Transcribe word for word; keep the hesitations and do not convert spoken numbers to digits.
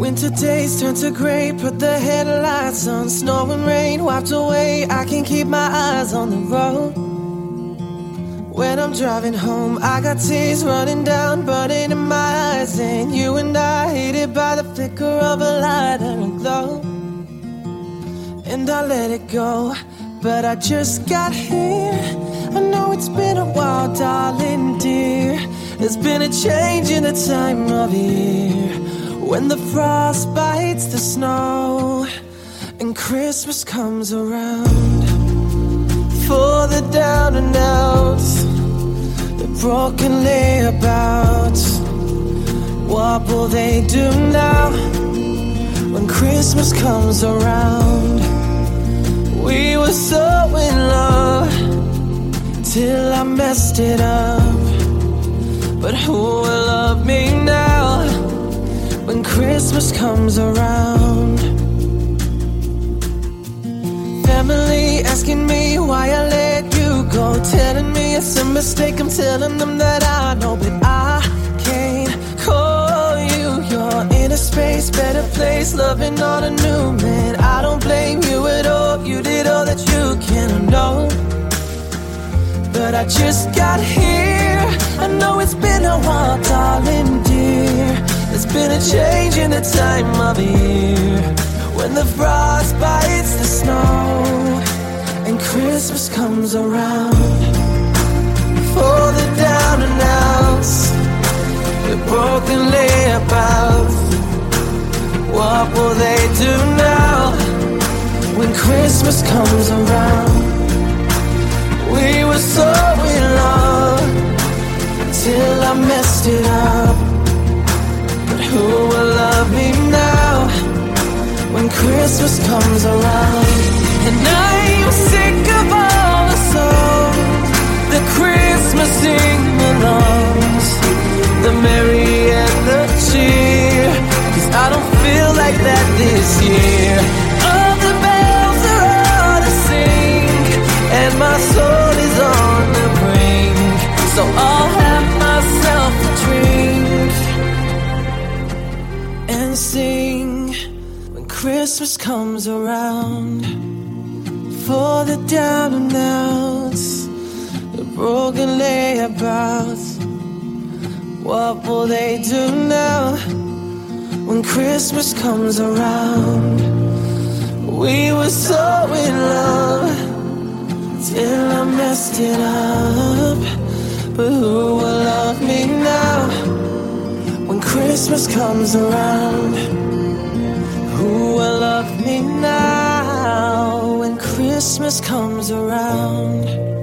Winter days turn to gray, put the headlights on. Snow and rain wiped away, I can keep my eyes on the road. When I'm driving home, I got tears running down, burning in my eyes. And you and I, hated by the flicker of a lighter and glow. And I let it go, but I just got here. I know it's been a while, darling dear. There's been a change in the time of year, when the frost bites the snow and Christmas comes around. For the down and outs, the broken layabouts, what will they do now when Christmas comes around? We were so in love till I messed it up, but who will love me now when Christmas comes around? Family asking me why I let you go, telling me it's a mistake. I'm telling them that I know, but I can't call you. You're in a space, better place, loving on a new man. I don't blame you at all, you did all that you can, know. But I just got here. I know it's been a while, darling dear. There's been a change in the time of year, when the frost bites the snow and Christmas comes around. For the down and outs, the broken layabouts, what will they do now when Christmas comes around? We were so in love till I messed it up, but who will love me now when Christmas comes around? And I'm sick of all the songs, the Christmas sing-alongs, the merry and the cheer, 'cause I don't feel like that this year. All the bells are on a sing, and my soul is on the brink, so I'll have myself a drink and sing when Christmas comes around. For the down and outs, the broken layabouts, what will they do now when Christmas comes around? We were so in love till I messed it up, but who will love me now when Christmas comes around? Who will love me now when Christmas comes around?